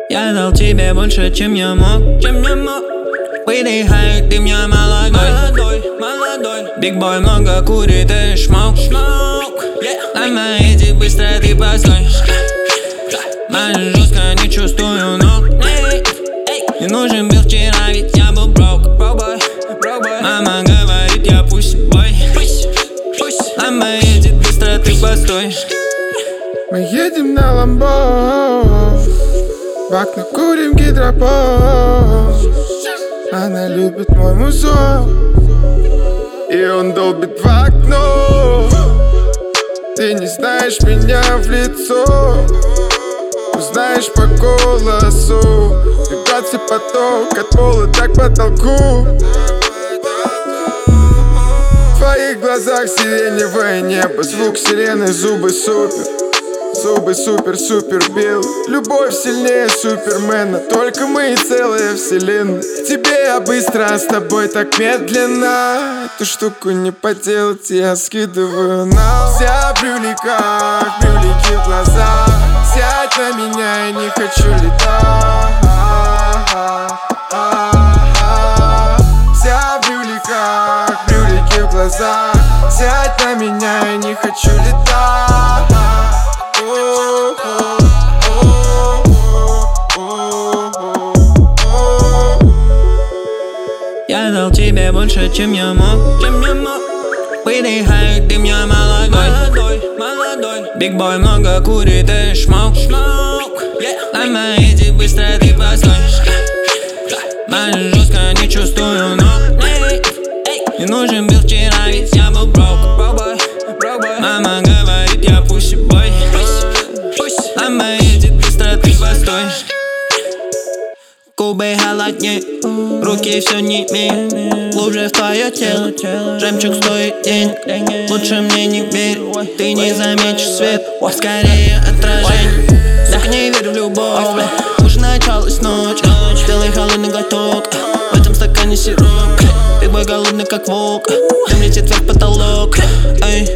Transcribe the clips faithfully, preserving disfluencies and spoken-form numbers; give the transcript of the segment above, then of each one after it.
Я дал тебе больше, чем я мог, чем я мог. Выдыхай, ты меня молодой, молодой, молодой. Биг-бой много курит и шмок, шмок. На моей быстро ты постой. Мажу жестко, не чувствую ног. Не нужен был вчера, ведь я был брок. Мама говорит, я пусть-бой. На моей быстро ты постой. Мы едем на ламбо, в окна курим гидропон. Она любит мой музон, и он долбит в окно. Ты не знаешь меня в лицо, узнаешь по голосу. Вибрация поток от пола так к потолку. В твоих глазах сиреневое небо, звук сирены, зубы супер. Зубы супер-супер бел. Любовь сильнее супермена, только мы и целая вселенная. К тебе я быстро, а с тобой так медленно. Эту штуку не поделать, я скидываю на. Вся в брюликах, брюлики в глазах. Сядь на меня, я не хочу летать. Вся в брюликах, брюлики в глазах. Сядь на меня, я не хочу летать. Я дал тебе больше, чем я мог, чем я мог. Выдыхай, ты меня молодой, молодой, молодой. Биг-бой много курит и шмок, шмок. На моей быстро ты постой. Мажу жестко, не чувствую ног. Не нужен был вчера, ведь я был брок. Мама говорит, я пусть-бой. На моей быстро ты постой. Губы холоднее, руки все не имеют. Глубже в твое тело, жемчуг стоит денег. Лучше мне не верь, ты не заметишь свет. Скорее отражение, так не верю в любовь. Уже началась ночь, сделай холодный глоток. В этом стакане сироп, биг-бой голодный как волк. Дым летит вверх потолок. Эй.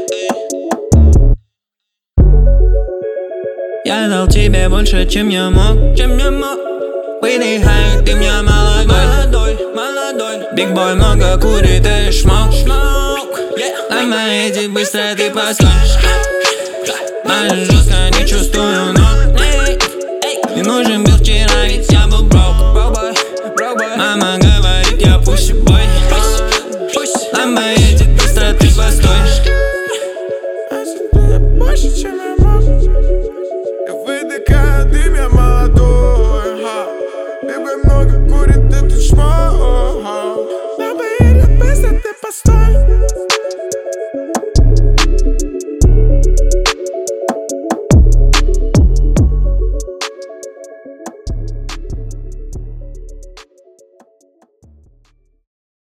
Я дал тебе больше, чем я мог, чем я мог. Выдыхай, ты меня молодой, молодой, молодой. Биг-бой много курит и шмок, шмок. На моей быстро ты постой. Мажу жестко, не чувствую ног. Не нужен был вчера, ведь я был брок. Мама говорит, я пусть-бой. На моей быстро ты постой. Больше, чем я мог. Я выдыхаю, ты меня молодой. Биг-бой много курит, ты тут шмок. На моей быстро ты постой.